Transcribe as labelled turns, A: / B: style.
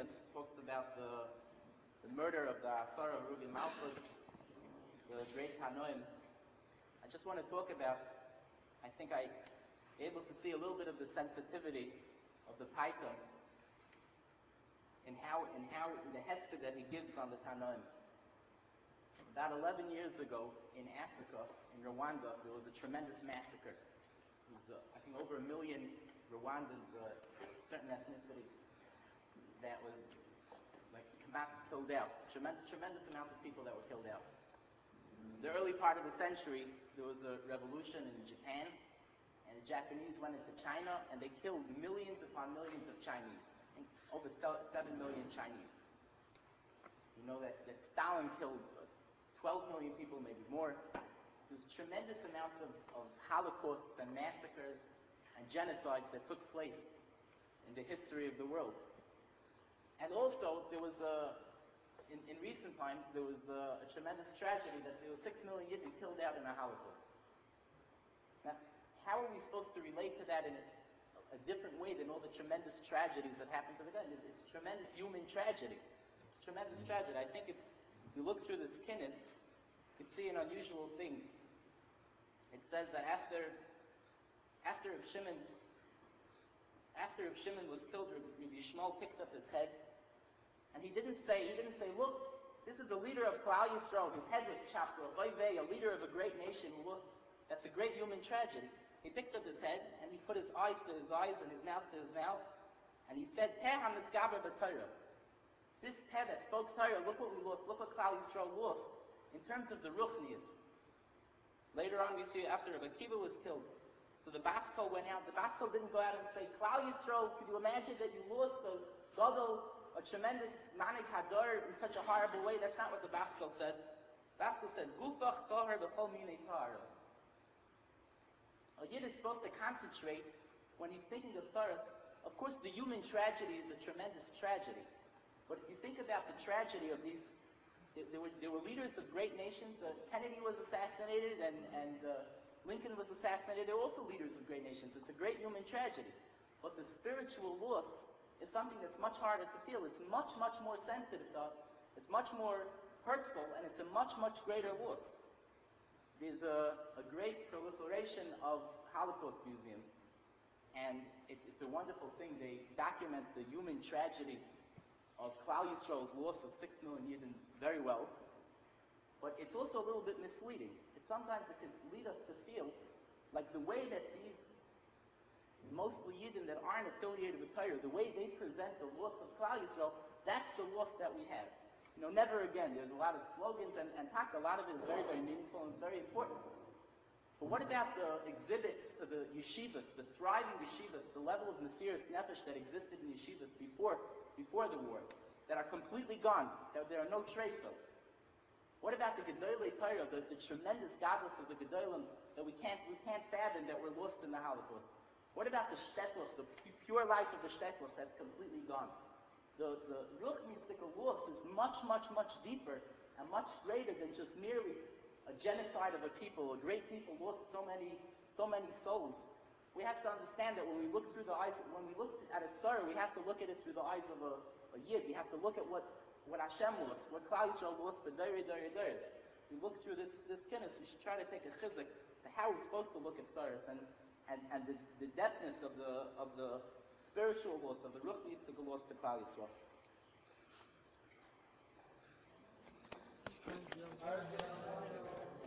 A: Kinnis talks about the murder of the Asara Rubi Malchus, the great Tanoim. I just want to talk about, I think I able to see a little bit of the sensitivity of the Taika in how the hesped that he gives on the Tanoim. About 11 years ago in Africa, in Rwanda, there was a tremendous massacre. It was, I think, over 1 million Rwandans, certain ethnicity, that was like killed out. Tremendous amount of people that were killed out. In the early part of the century, there was a revolution in Japan, and the Japanese went into China, and they killed millions upon millions of Chinese. I think over 7 million Chinese. You know that Stalin killed 12 million people, maybe more. There's tremendous amounts of holocausts and massacres and genocides that took place in the history of the world. And also, there was in recent times, there was a tremendous tragedy that there were 6 million Yidden killed out in the Holocaust. Now, how are we supposed to relate to that in a different way than all the tremendous tragedies that happened to the guy? It's a tremendous human tragedy. It's a tremendous tragedy. I think if you look through this Kinnis, you can see an unusual thing. It says that after Reb Shimon was killed, Rabbi Yishmael picked up his head, and he didn't say, look, this is a leader of Klal Yisrael. His head was chopped off. Oy vey, a leader of a great nation. Look, that's a great human tragedy. He picked up his head, and he put his eyes to his eyes and his mouth to his mouth, and he said, Peh ha-misgaber b'Torah. This Peh that spoke Torah, look what we lost, look what Klal Yisrael lost in terms of the Ruchnias. Later on, we see after Rabbi Akiva was killed, so the Baskol went out. The Baskol didn't go out and say, Klal Yisrael, could you imagine that you lost a Gadol, a tremendous Manik Hadar in such a horrible way? That's not what the Baskol said. Baskol said, Gufach Toher b'chol minei tahara. A Yid is supposed to concentrate when he's thinking of tzaras. Of course, the human tragedy is a tremendous tragedy. But if you think about the tragedy of these, there were leaders of great nations. Kennedy was assassinated, and Lincoln was assassinated. They were also leaders of great nations. It's a great human tragedy. But the spiritual loss is something that's much harder to feel. It's much, much more sensitive to us. It's much more hurtful, and it's a much, much greater loss. There's a great proliferation of Holocaust museums, and it's a wonderful thing. They document the human tragedy of Klal Yisrael's loss of 6 million Yidden very well, but it's also a little bit misleading. Sometimes it can lead us to feel like the way that these mostly Yidden that aren't affiliated with Torah, the way they present the loss of Klal Yisrael, that's the loss that we have. You know, never again. There's a lot of slogans, and a lot of it is very, very meaningful and it's very important. But what about the exhibits to the yeshivas, the thriving yeshivas, the level of Mesiras Nefesh that existed in yeshivas before the war, that are completely gone, that there are no trace of? What about the Gedolei Torah, the tremendous godless of the Gedolim that we can't fathom, that were lost in the Holocaust? What about the shtetlich, the pure life of the shtetlich that's completely gone? The ruchnistic loss is much, much, much deeper and much greater than just merely a genocide of a people. A great people lost so many souls. We have to understand that when we look through the eyes, when we look at a tzara, we have to look at it through the eyes of a yid. We have to look at what Hashem lost, what Klal Yisrael lost for days. We look through this kinnis, we should try to take a chizuk to how we're supposed to look at tzaras and the depthness of the spiritual loss, of the ruchnistic loss to Klal Yisrael.